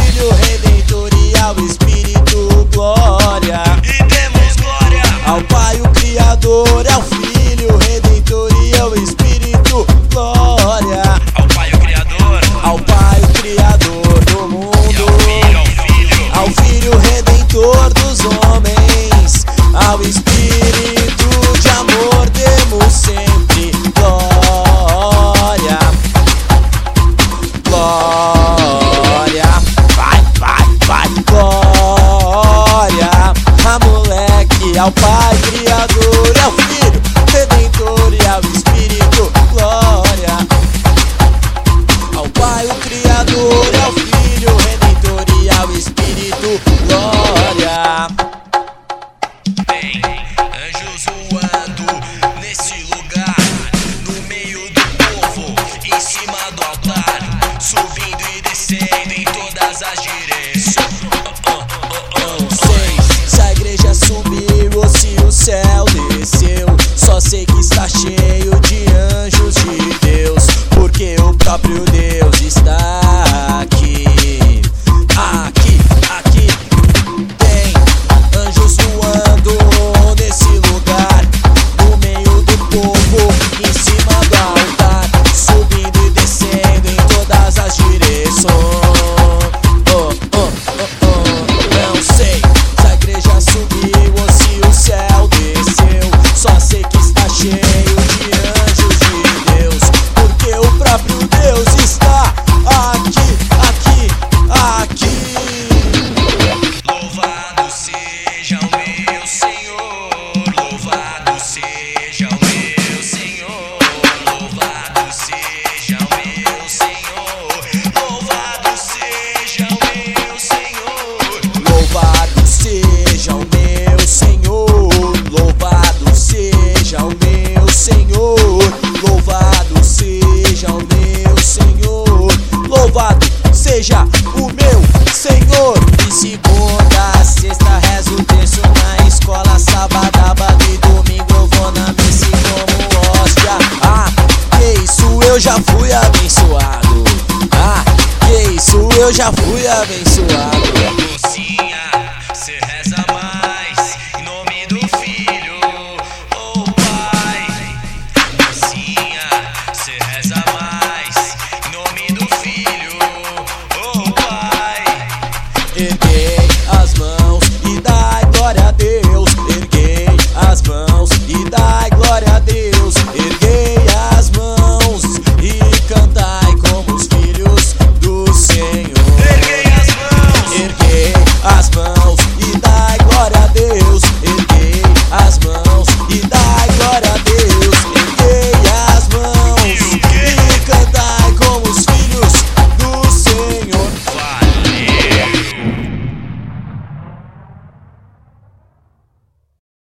Filho Redentor e ao Espírito glória. E demos glória Ao Pai o Criador, ao Filho Redentor e ao Espírito glória. ao Pai o Criador, Ao Pai o Criador do mundo, ao Filho Redentor dos homens, ao Espírito de amor demos sempre glória. Glória, vai, glória. A moleque, ao Pai Criador, ao Filho Redentor e ao Espírito glória. Ao Pai o Criador, ao Filho Redentor e ao Espírito glória. tem anjos voando nesse lugar, no meio do povo, em cima do altar, subindo e descendo em todas as direções. Não sei se a igreja subiu ou se o céu desceu, só sei que está cheio de anjos de Deus, porque o próprio Deus está aqui. Aqui tem anjos voando nesse lugar, no meio do povo, em cima do altar, subindo e descendo em todas as direções. Não sei se a igreja subiu ou se o céu desceu, só sei que está cheio de anjos de Deus, porque o próprio Deus está aqui. Louvado seja o meu Senhor, louvado seja o meu Senhor, louvado seja o meu Senhor, louvado seja o meu Senhor. Louvado seja o meu Senhor, louvado seja o meu Senhor, louvado seja o meu Senhor, louvado seja o meu Senhor. De segunda a sexta rezo o terço na escola, sábado, sábado e domingo eu vou na missa como hóstia. Que isso, eu já fui abençoado. Que isso, eu já fui abençoado.